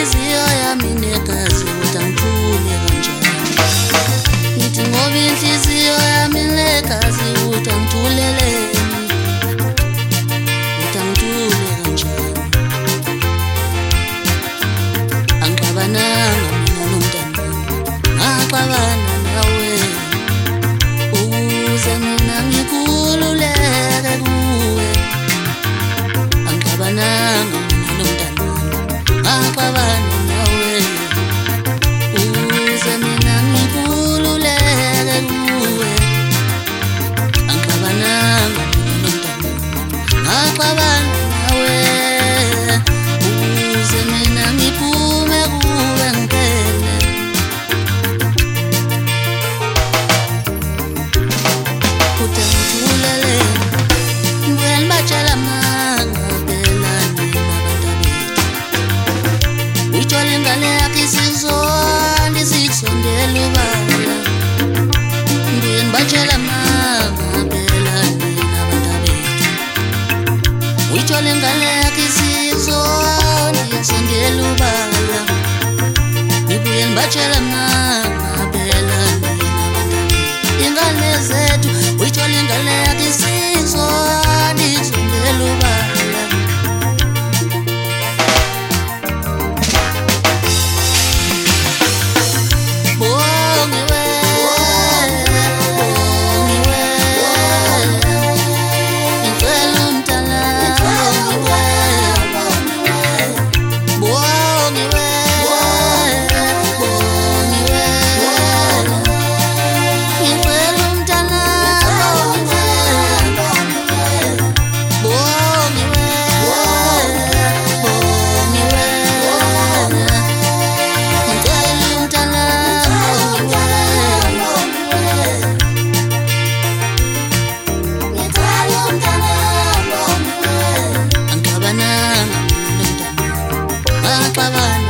inhliziyo yami negazi utangithule kanjani ngithi ngoba inhliziyo yami negazi utangithuleleni utangithule kanjani angixabananga mina nomntana ngaxabana nawe ukuze mina ngikhululeke kuwe angixabananga mina nomntana ngaxabana nawe ukuze mina ngikhululeke kuwe angixabananga mina nomntana ngaxabana nawe ukuze mina ngiphume kuwe ngempela utangithulele ngibuye ngibatshela amanga phela nina bantabethu uyitshole ingane yakho isizonda isisondela ubala ngibuye ngibatshela amanga phela nina bantabethu uyitshole ingane yakho isizonda isisondela ubala ngibuye ngibatshela amanga phela nina bantabethu ingane zethu uyitshole ingane yakho isizonda isisondela ubala bongiwe ngicela umntana bongiwe bongiwe ngicela umntana angixabananga mina nomntana ngaxabana